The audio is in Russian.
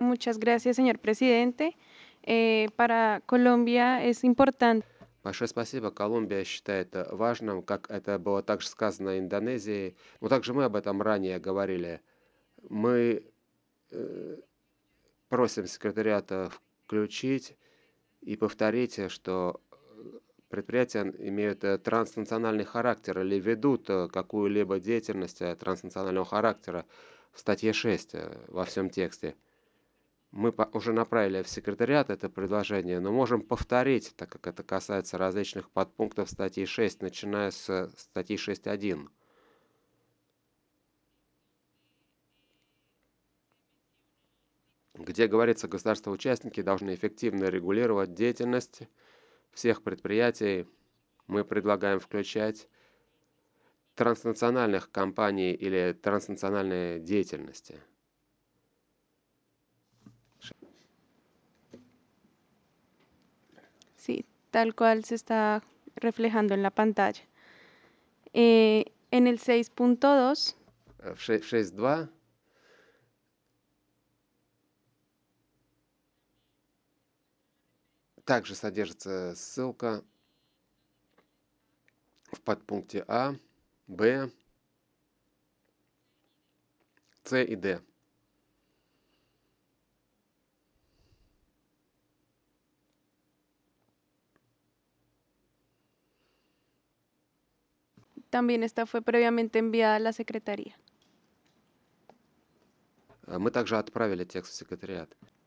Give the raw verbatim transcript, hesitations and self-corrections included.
Muchas gracias, señor presidente. Eh, para Colombia es importante. Большое спасибо. Колумбия считает э, важным, как это было также сказано Индонезией. Но также мы об этом ранее говорили. Мы э, просим секретариата включить и повторить, э, что э, предприятия имеют э, транснациональный характер или ведут э, какую-либо деятельность э, транснационального характера в статье шесть э, во всем тексте. Мы по- уже направили в секретариат это предложение, но можем повторить, так как это касается различных подпунктов статьи шесть, начиная с э, статьи шесть точка один, где говорится, государства-участники должны эффективно регулировать деятельность всех предприятий. Мы предлагаем включать транснациональных компаний или транснациональной деятельности. Sí, tal cual se está reflejando en la pantalla. Eh, en el seis punto dos, Э, В шесть точка два также содержится ссылка в подпункте А, Б, С и Д. también esta fue previamente enviada a la Secretaría. Э, Мы также отправили текст в секретариат.